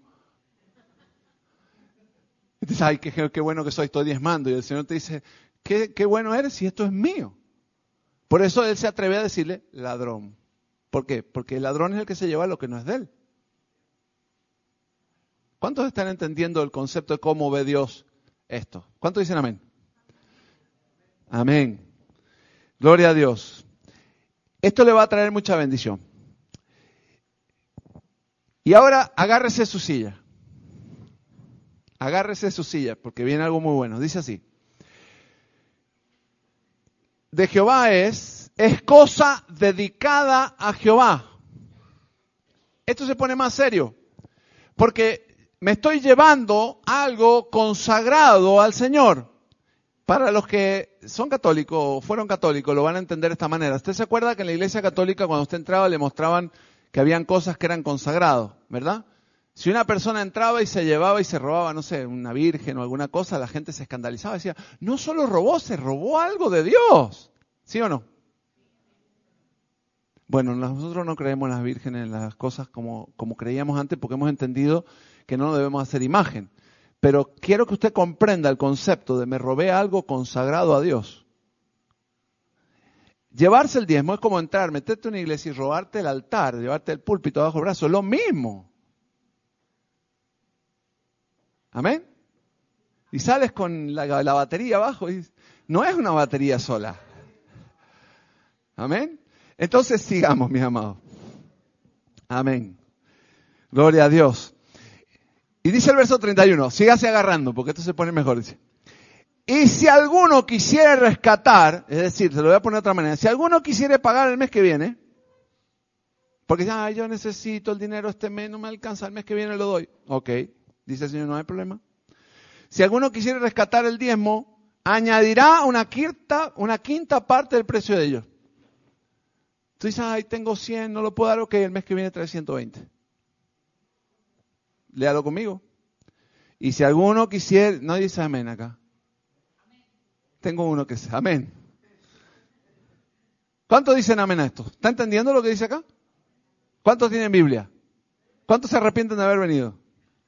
Speaker 1: Y te dice, ay, qué, qué bueno que soy, estoy diezmando. Y el Señor te dice, qué, qué bueno eres si esto es mío. Por eso Él se atreve a decirle, ladrón. ¿Por qué? Porque el ladrón es el que se lleva lo que no es de él. ¿Cuántos están entendiendo el concepto de cómo ve Dios esto? ¿Cuántos dicen amén? Amén. Gloria a Dios. Esto le va a traer mucha bendición. Y ahora agárrese su silla. Agárrese su silla, porque viene algo muy bueno. Dice así. De Jehová es, es cosa dedicada a Jehová. Esto se pone más serio, porque me estoy llevando algo consagrado al Señor. Para los que son católicos o fueron católicos, lo van a entender de esta manera. ¿Usted se acuerda que en la iglesia católica cuando usted entraba le mostraban que habían cosas que eran consagrados, verdad? Si una persona entraba y se llevaba y se robaba, no sé, una virgen o alguna cosa, la gente se escandalizaba y decía, no solo robó, se robó algo de Dios. ¿Sí o no? Bueno, nosotros no creemos en las vírgenes, en las cosas como, como creíamos antes, porque hemos entendido que no debemos hacer imagen. Pero quiero que usted comprenda el concepto de me robé algo consagrado a Dios. Llevarse el diezmo es como entrar, meterte en una iglesia y robarte el altar, llevarte el púlpito bajo el brazo, es lo mismo. ¿Amén? Y sales con la, la batería abajo y no es una batería sola. ¿Amén? Entonces sigamos, mis amados. Amén. Gloria a Dios. Y dice el verso treinta y uno, sígase agarrando porque esto se pone mejor. Dice, y si alguno quisiera rescatar, es decir, se lo voy a poner de otra manera, si alguno quisiera pagar el mes que viene, porque dice, ah, yo necesito el dinero este mes, no me alcanza, el mes que viene lo doy. Ok, dice el Señor, no hay problema. Si alguno quisiera rescatar el diezmo, añadirá una quinta, una quinta parte del precio de ellos. Tú dices, ay, tengo cien, no lo puedo dar, ok, el mes que viene trae ciento veinte. Léalo conmigo. Y si alguno quisiera, no dice amén acá. Amén. Tengo uno que dice amén. ¿Cuántos dicen amén a esto? ¿Está entendiendo lo que dice acá? ¿Cuántos tienen Biblia? ¿Cuántos se arrepienten de haber venido?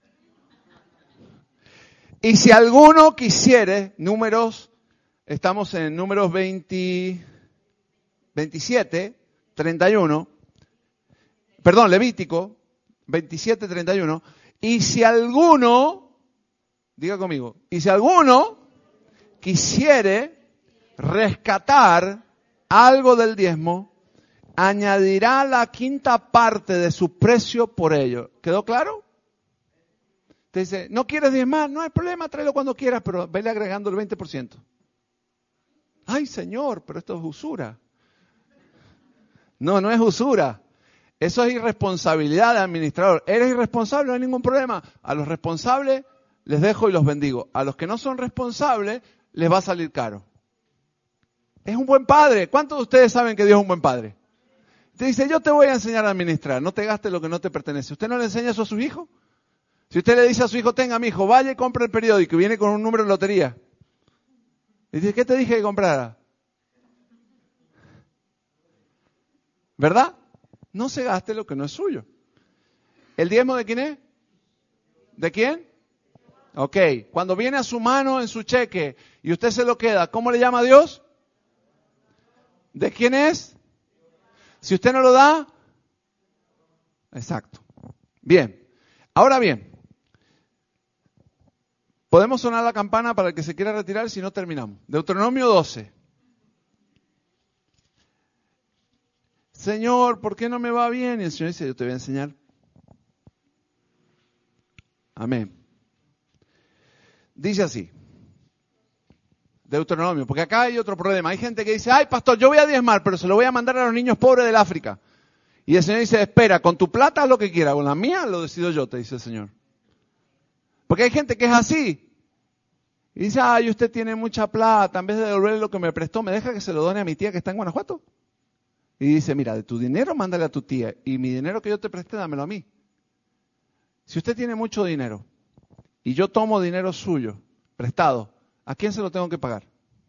Speaker 1: Y si alguno quisiere, números, estamos en números veinte, veintisiete, treinta y uno, perdón, Levítico, veintisiete, treinta y uno, y si alguno, diga conmigo, y si alguno quisiere rescatar algo del diezmo, añadirá la quinta parte de su precio por ello. ¿Quedó claro? Te dice, ¿no quieres diezmar? No hay problema, tráelo cuando quieras, pero vele agregando el veinte por ciento. Ay, Señor, pero esto es usura. No, no es usura. Eso es irresponsabilidad del administrador. ¿Eres irresponsable? No hay ningún problema. A los responsables les dejo y los bendigo. A los que no son responsables les va a salir caro. Es un buen padre. ¿Cuántos de ustedes saben que Dios es un buen padre? Te dice, yo te voy a enseñar a administrar. No te gastes lo que no te pertenece. ¿Usted no le enseña eso a sus hijos? Si usted le dice a su hijo, tenga mi hijo, vaya y compre el periódico y viene con un número de lotería. Y dice, ¿qué te dije que comprara? ¿Verdad? No se gaste lo que no es suyo. ¿El diezmo de quién es? ¿De quién? Ok. Cuando viene a su mano en su cheque y usted se lo queda, ¿cómo le llama a Dios? ¿De quién es? Si usted no lo da. Exacto. Bien. Ahora bien. Podemos sonar la campana para el que se quiera retirar si no terminamos. Deuteronomio doce. Señor, ¿por qué no me va bien? Y el Señor dice, yo te voy a enseñar. Amén. Dice así. Deuteronomio, porque acá hay otro problema. Hay gente que dice, ay, pastor, yo voy a diezmar, pero se lo voy a mandar a los niños pobres del África. Y el Señor dice, espera, con tu plata haz lo que quieras, con la mía lo decido yo, te dice el Señor. Porque hay gente que es así. Y dice, ay, usted tiene mucha plata, en vez de devolverle lo que me prestó, ¿me deja que se lo done a mi tía que está en Guanajuato? Y dice, mira, de tu dinero mándale a tu tía y mi dinero que yo te presté, dámelo a mí. Si usted tiene mucho dinero y yo tomo dinero suyo, prestado, ¿a quién se lo tengo que pagar?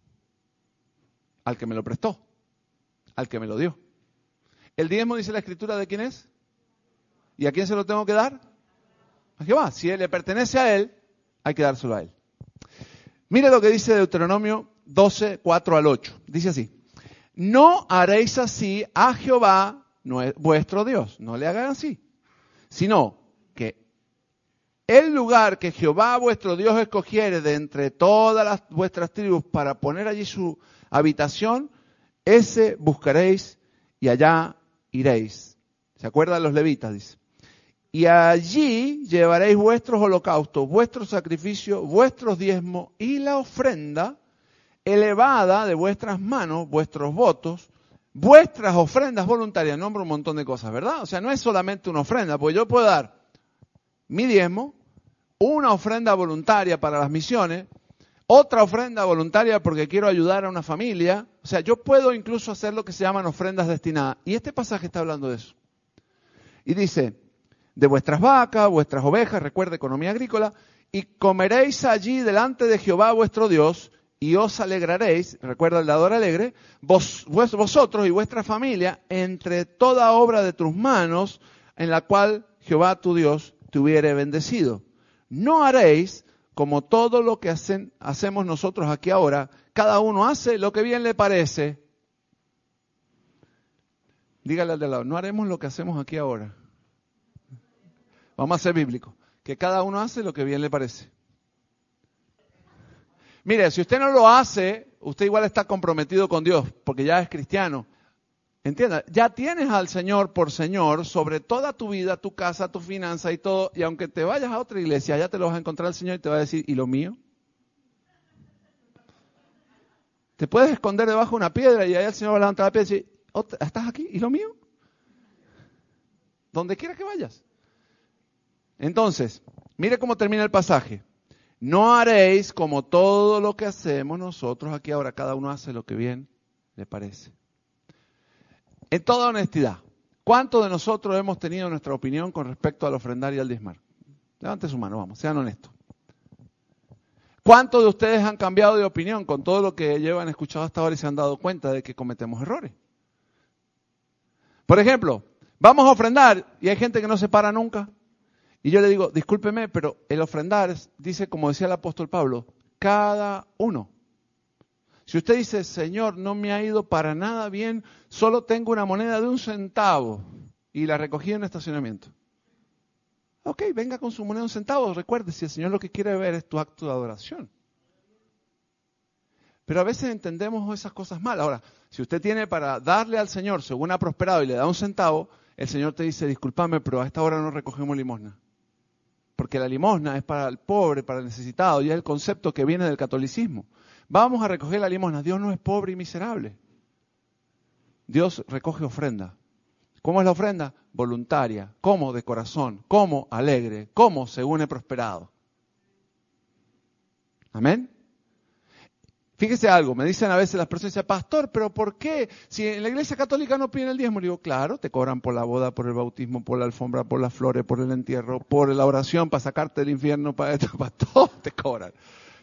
Speaker 1: Al que me lo prestó, al que me lo dio. El diezmo, dice la Escritura, ¿de quién es? ¿Y a quién se lo tengo que dar? A Jehová. Si él le pertenece a él, hay que dárselo a él. Mire lo que dice Deuteronomio doce, cuatro al ocho. Dice así. No haréis así a Jehová vuestro Dios. No le hagan así. Sino que el lugar que Jehová vuestro Dios escogiere de entre todas las vuestras tribus para poner allí su habitación, ese buscaréis y allá iréis. ¿Se acuerdan los levitas? Dice. Y allí llevaréis vuestros holocaustos, vuestros sacrificios, vuestros diezmos y la ofrenda elevada de vuestras manos, vuestros votos, vuestras ofrendas voluntarias. Nombro un montón de cosas, ¿verdad? O sea, no es solamente una ofrenda, porque yo puedo dar mi diezmo, una ofrenda voluntaria para las misiones, otra ofrenda voluntaria porque quiero ayudar a una familia. O sea, yo puedo incluso hacer lo que se llaman ofrendas destinadas. Y este pasaje está hablando de eso. Y dice, de vuestras vacas, vuestras ovejas, recuerda, economía agrícola, y comeréis allí delante de Jehová vuestro Dios, y os alegraréis, recuerda el dador alegre, vos, vos, vosotros y vuestra familia, entre toda obra de tus manos, en la cual Jehová tu Dios te hubiere bendecido. No haréis como todo lo que hacen, hacemos nosotros aquí ahora, cada uno hace lo que bien le parece. Dígale al de lado, no haremos lo que hacemos aquí ahora. Vamos a ser bíblicos, que cada uno hace lo que bien le parece. Mire, si usted no lo hace, usted igual está comprometido con Dios, porque ya es cristiano. Entienda, ya tienes al Señor por Señor sobre toda tu vida, tu casa, tu finanza y todo, y aunque te vayas a otra iglesia, ya te lo vas a encontrar el Señor y te va a decir, ¿y lo mío? Te puedes esconder debajo de una piedra y ahí el Señor va a levantar la piedra y decir, ¿estás aquí? ¿Y lo mío? Donde quiera que vayas. Entonces, mire cómo termina el pasaje. No haréis como todo lo que hacemos nosotros aquí ahora, cada uno hace lo que bien le parece. En toda honestidad, ¿cuántos de nosotros hemos tenido nuestra opinión con respecto al ofrendar y al diezmar? Levante su mano, vamos, sean honestos. ¿Cuántos de ustedes han cambiado de opinión con todo lo que llevan escuchado hasta ahora y se han dado cuenta de que cometemos errores? Por ejemplo, vamos a ofrendar y hay gente que no se para nunca. Y yo le digo, discúlpeme, pero el ofrendar dice, como decía el apóstol Pablo, cada uno. Si usted dice, Señor, no me ha ido para nada bien, solo tengo una moneda de un centavo y la recogí en un estacionamiento. Ok, venga con su moneda de un centavo. Recuerde, si el Señor lo que quiere ver es tu acto de adoración. Pero a veces entendemos esas cosas mal. Ahora, si usted tiene para darle al Señor según ha prosperado y le da un centavo, el Señor te dice, discúlpame, pero a esta hora no recogemos limosna. Porque la limosna es para el pobre, para el necesitado, y es el concepto que viene del catolicismo. Vamos a recoger la limosna. Dios no es pobre y miserable. Dios recoge ofrenda. ¿Cómo es la ofrenda? Voluntaria. ¿Cómo? De corazón. ¿Cómo? Alegre. ¿Cómo? Según he prosperado. Amén. Fíjese algo, me dicen a veces las personas, dicen, pastor, pero ¿por qué? Si en la iglesia católica no piden el diezmo, le digo, claro, te cobran por la boda, por el bautismo, por la alfombra, por las flores, por el entierro, por la oración, para sacarte del infierno, para esto, para todo te cobran.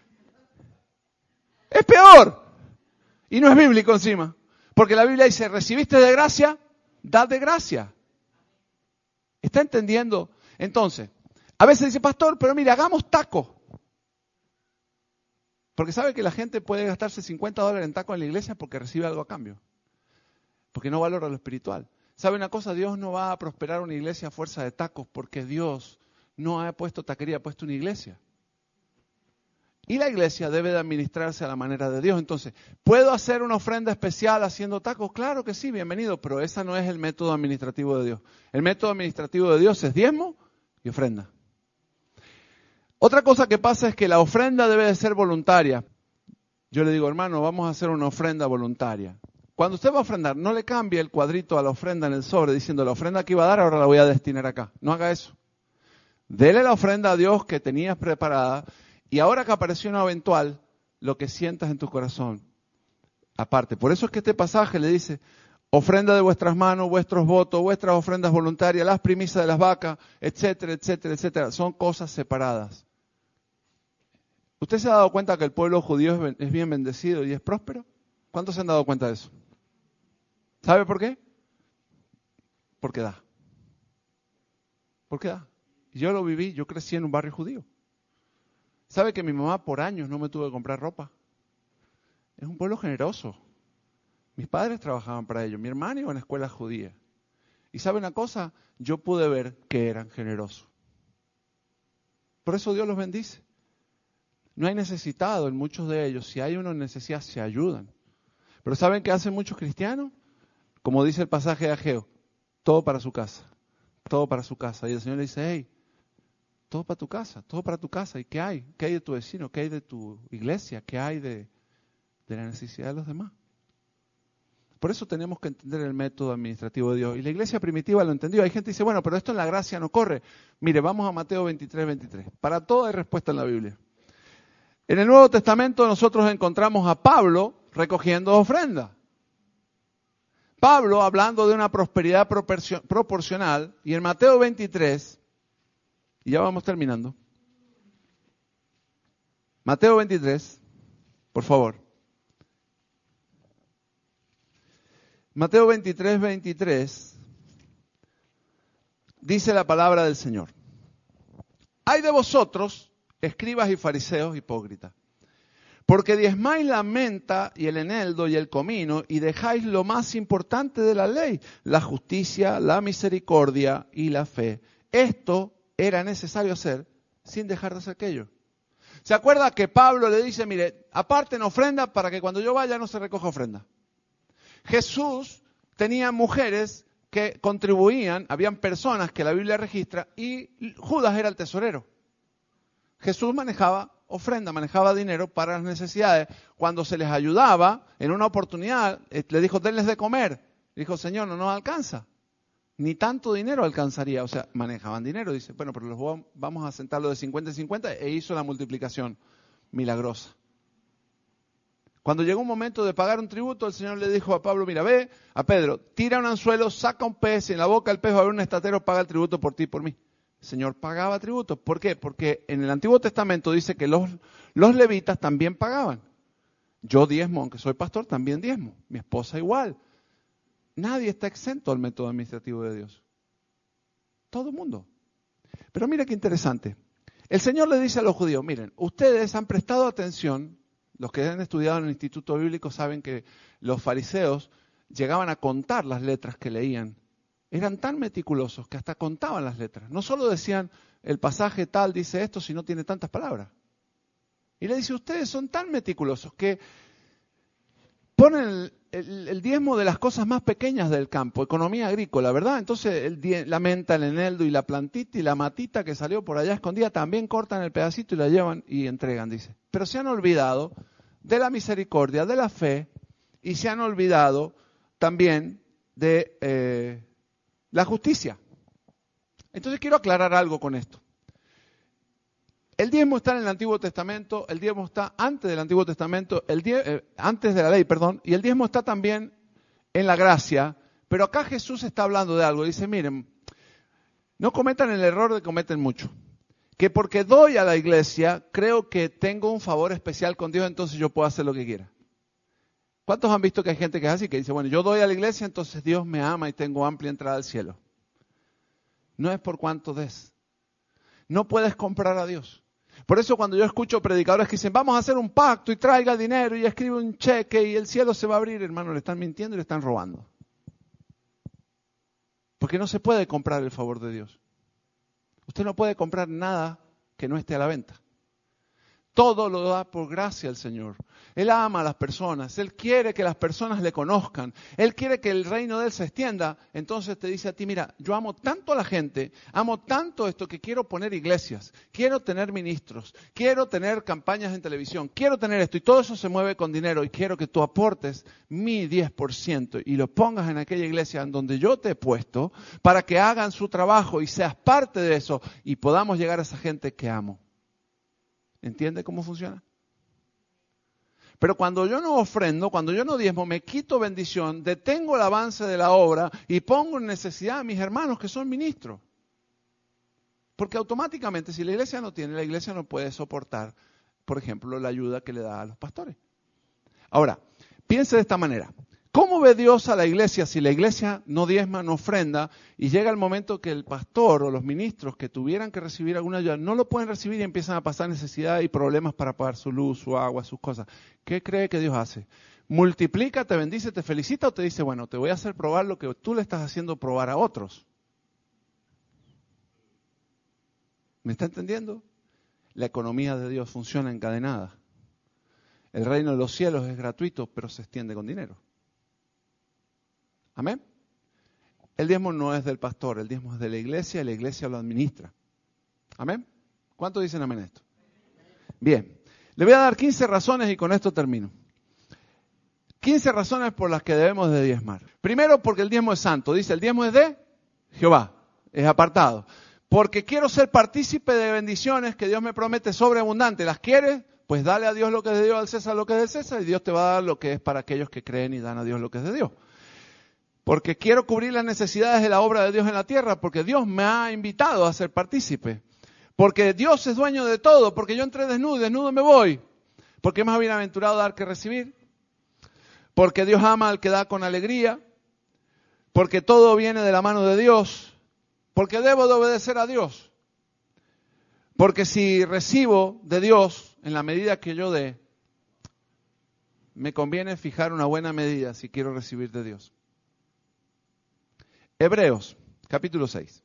Speaker 1: Es peor. Y no es bíblico encima. Porque la Biblia dice, recibiste de gracia, dad de gracia. ¿Está entendiendo? Entonces, a veces dice, pastor, pero mire, hagamos tacos. Porque sabe que la gente puede gastarse cincuenta dólares en tacos en la iglesia porque recibe algo a cambio. Porque no valora lo espiritual. ¿Sabe una cosa? Dios no va a prosperar una iglesia a fuerza de tacos porque Dios no ha puesto taquería, ha puesto una iglesia. Y la iglesia debe de administrarse a la manera de Dios. Entonces, ¿puedo hacer una ofrenda especial haciendo tacos? Claro que sí, bienvenido, pero ese no es el método administrativo de Dios. El método administrativo de Dios es diezmo y ofrenda. Otra cosa que pasa es que la ofrenda debe de ser voluntaria. Yo le digo, hermano, vamos a hacer una ofrenda voluntaria. Cuando usted va a ofrendar, no le cambie el cuadrito a la ofrenda en el sobre diciendo, la ofrenda que iba a dar ahora la voy a destinar acá. No haga eso. Dele la ofrenda a Dios que tenías preparada y ahora que apareció una eventual, lo que sientas en tu corazón. Aparte, por eso es que este pasaje le dice, ofrenda de vuestras manos, vuestros votos, vuestras ofrendas voluntarias, las primicias de las vacas, etcétera, etcétera, etcétera. Son cosas separadas. ¿Usted se ha dado cuenta que el pueblo judío es bien bendecido y es próspero? ¿Cuántos se han dado cuenta de eso? ¿Sabe por qué? Porque da. Porque da. Yo lo viví, yo crecí en un barrio judío. ¿Sabe que mi mamá por años no me tuvo que comprar ropa? Es un pueblo generoso. Mis padres trabajaban para ello. Mi hermano iba a una escuela judía. Y ¿sabe una cosa? Yo pude ver que eran generosos. Por eso Dios los bendice. No hay necesitado en muchos de ellos. Si hay una necesidad, se ayudan. Pero ¿saben qué hacen muchos cristianos? Como dice el pasaje de Ageo, todo para su casa. Todo para su casa. Y el Señor le dice, hey, todo para tu casa, todo para tu casa. ¿Y qué hay? ¿Qué hay de tu vecino? ¿Qué hay de tu iglesia? ¿Qué hay de, de la necesidad de los demás? Por eso tenemos que entender el método administrativo de Dios. Y la iglesia primitiva lo entendió. Hay gente que dice, bueno, pero esto en la gracia no corre. Mire, vamos a Mateo veintitrés, veintitrés. Para todo hay respuesta en la Biblia. En el Nuevo Testamento nosotros encontramos a Pablo recogiendo ofrenda. Pablo hablando de una prosperidad proporcional. Y en Mateo veintitrés, y ya vamos terminando. Mateo veintitrés, por favor. Mateo veintitrés, veintitrés, dice la palabra del Señor. Ay de vosotros, escribas y fariseos hipócritas, porque diezmáis la menta y el eneldo y el comino y dejáis lo más importante de la ley, la justicia, la misericordia y la fe. Esto era necesario hacer sin dejar de hacer aquello. ¿Se acuerda que Pablo le dice, mire, aparten ofrenda para que cuando yo vaya no se recoja ofrenda? Jesús tenía mujeres que contribuían, habían personas que la Biblia registra y Judas era el tesorero. Jesús manejaba ofrenda, manejaba dinero para las necesidades. Cuando se les ayudaba, en una oportunidad, le dijo, denles de comer. Dijo, Señor, no nos alcanza. Ni tanto dinero alcanzaría. O sea, manejaban dinero. Dice, bueno, pero los vamos a sentarlo de cincuenta y cincuenta e hizo la multiplicación milagrosa. Cuando llegó un momento de pagar un tributo, el Señor le dijo a Pablo, mira, ve a Pedro, tira un anzuelo, saca un pez y en la boca del pez va a haber un estatero, paga el tributo por ti y por mí. El Señor pagaba tributos. ¿Por qué? Porque en el Antiguo Testamento dice que los, los levitas también pagaban. Yo diezmo, aunque soy pastor, también diezmo. Mi esposa igual. Nadie está exento al método administrativo de Dios. Todo el mundo. Pero mira qué interesante. El Señor le dice a los judíos, miren, ustedes han prestado atención. Los que han estudiado en el Instituto Bíblico saben que los fariseos llegaban a contar las letras que leían. Eran tan meticulosos que hasta contaban las letras. No solo decían, el pasaje tal dice esto, sino tiene tantas palabras. Y le dice, ustedes son tan meticulosos que ponen el, el, el diezmo de las cosas más pequeñas del campo, economía agrícola, ¿verdad? Entonces el, la menta, el eneldo y la plantita y la matita que salió por allá escondida también cortan el pedacito y la llevan y entregan, dice. Pero se han olvidado de la misericordia, de la fe, y se han olvidado también de eh, la justicia. Entonces quiero aclarar algo con esto. El diezmo está en el Antiguo Testamento, el diezmo está antes del Antiguo Testamento, el die, eh, antes de la ley, perdón, y el diezmo está también en la gracia, pero acá Jesús está hablando de algo. Dice, miren, no cometan el error de cometen mucho. Que porque doy a la iglesia, creo que tengo un favor especial con Dios, entonces yo puedo hacer lo que quiera. ¿Cuántos han visto que hay gente que es así? Que dice, bueno, yo doy a la iglesia, entonces Dios me ama y tengo amplia entrada al cielo. No es por cuánto des. No puedes comprar a Dios. Por eso cuando yo escucho predicadores que dicen, vamos a hacer un pacto y traiga dinero y escribe un cheque y el cielo se va a abrir, hermano, le están mintiendo y le están robando. Porque no se puede comprar el favor de Dios. Usted no puede comprar nada que no esté a la venta. Todo lo da por gracia el Señor. Él ama a las personas. Él quiere que las personas le conozcan. Él quiere que el reino de Él se extienda. Entonces te dice a ti, mira, yo amo tanto a la gente, amo tanto esto que quiero poner iglesias, quiero tener ministros, quiero tener campañas en televisión, quiero tener esto. Y todo eso se mueve con dinero. Y quiero que tú aportes mi diez por ciento y lo pongas en aquella iglesia en donde yo te he puesto para que hagan su trabajo y seas parte de eso y podamos llegar a esa gente que amo. ¿Entiende cómo funciona? Pero cuando yo no ofrendo, cuando yo no diezmo, me quito bendición, detengo el avance de la obra y pongo en necesidad a mis hermanos que son ministros. Porque automáticamente, si la iglesia no tiene, la iglesia no puede soportar, por ejemplo, la ayuda que le da a los pastores. Ahora, piense de esta manera. ¿Cómo ve Dios a la iglesia si la iglesia no diezma, no ofrenda y llega el momento que el pastor o los ministros que tuvieran que recibir alguna ayuda no lo pueden recibir y empiezan a pasar necesidad y problemas para pagar su luz, su agua, sus cosas? ¿Qué cree que Dios hace? ¿Multiplica, te bendice, te felicita o te dice, bueno, te voy a hacer probar lo que tú le estás haciendo probar a otros? ¿Me está entendiendo? La economía de Dios funciona encadenada. El reino de los cielos es gratuito, pero se extiende con dinero. Amén. El diezmo no es del pastor, el diezmo es de la iglesia y la iglesia lo administra. Amén. ¿Cuántos dicen amén a esto? Bien. Le voy a dar quince razones y con esto termino. quince razones por las que debemos de diezmar. Primero, porque el diezmo es santo. Dice, el diezmo es de Jehová, es apartado. Porque quiero ser partícipe de bendiciones que Dios me promete sobreabundante. ¿Las quieres? Pues dale a Dios lo que es de Dios, al César lo que es del César, y Dios te va a dar lo que es para aquellos que creen y dan a Dios lo que es de Dios. Porque quiero cubrir las necesidades de la obra de Dios en la tierra, porque Dios me ha invitado a ser partícipe. Porque Dios es dueño de todo, porque yo entré desnudo y desnudo me voy. Porque es más bienaventurado dar que recibir. Porque Dios ama al que da con alegría. Porque todo viene de la mano de Dios. Porque debo de obedecer a Dios. Porque si recibo de Dios en la medida que yo dé, me conviene fijar una buena medida si quiero recibir de Dios. Hebreos, capítulo seis.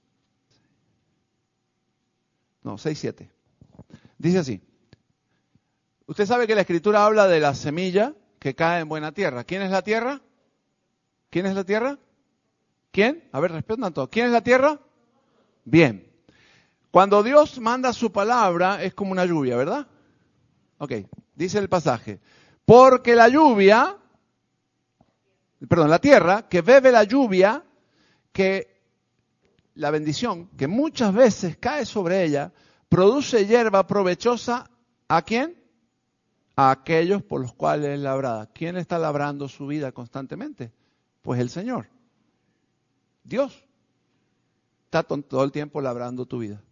Speaker 1: No, seis, siete. Dice así. Usted sabe que la Escritura habla de la semilla que cae en buena tierra. ¿Quién es la tierra? ¿Quién es la tierra? ¿Quién? A ver, respondan todos. ¿Quién es la tierra? Bien. Cuando Dios manda su palabra es como una lluvia, ¿verdad? Ok, dice el pasaje. Porque la lluvia, perdón, la tierra que bebe la lluvia, que la bendición que muchas veces cae sobre ella, produce hierba provechosa, ¿a quién? A aquellos por los cuales es labrada. ¿Quién está labrando su vida constantemente? Pues el Señor. Dios. Está todo el tiempo labrando tu vida.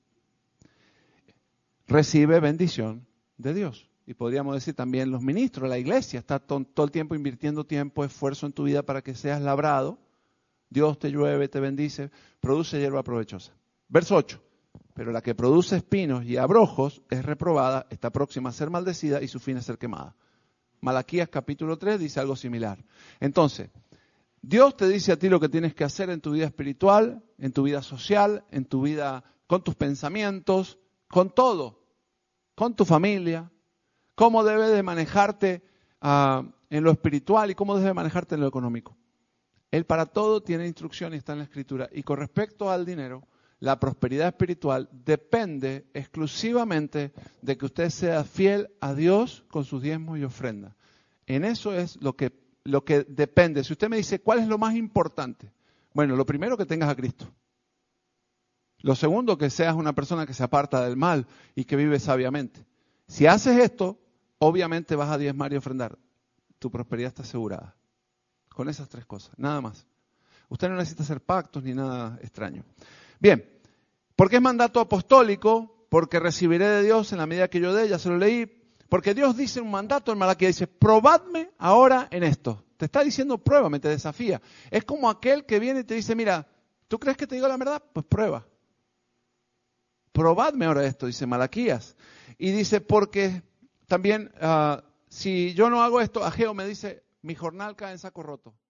Speaker 1: Recibe bendición de Dios. Y podríamos decir también los ministros, la iglesia, está todo, todo el tiempo invirtiendo tiempo, esfuerzo en tu vida para que seas labrado. Dios te llueve, te bendice, produce hierba provechosa. Verso ocho. Pero la que produce espinos y abrojos es reprobada, está próxima a ser maldecida y su fin es ser quemada. Malaquías capítulo tres dice algo similar. Entonces, Dios te dice a ti lo que tienes que hacer en tu vida espiritual, en tu vida social, en tu vida con tus pensamientos, con todo, con tu familia, cómo debes de manejarte uh, en lo espiritual y cómo debes de manejarte en lo económico. Él para todo tiene instrucción y está en la Escritura. Y con respecto al dinero, la prosperidad espiritual depende exclusivamente de que usted sea fiel a Dios con sus diezmos y ofrendas. En eso es lo que, lo que depende. Si usted me dice, ¿cuál es lo más importante? Bueno, lo primero, que tengas a Cristo. Lo segundo, que seas una persona que se aparta del mal y que vive sabiamente. Si haces esto, obviamente vas a diezmar y ofrendar. Tu prosperidad está asegurada. Con esas tres cosas, nada más. Usted no necesita hacer pactos ni nada extraño. Bien, ¿por qué es mandato apostólico? Porque recibiré de Dios en la medida que yo dé, ya se lo leí. Porque Dios dice un mandato en Malaquías, dice, probadme ahora en esto. Te está diciendo pruébame, te desafía. Es como aquel que viene y te dice, mira, ¿tú crees que te digo la verdad? Pues prueba. Probadme ahora esto, dice Malaquías. Y dice, porque también, uh, si yo no hago esto, Ageo me dice, mi jornal cae en saco roto.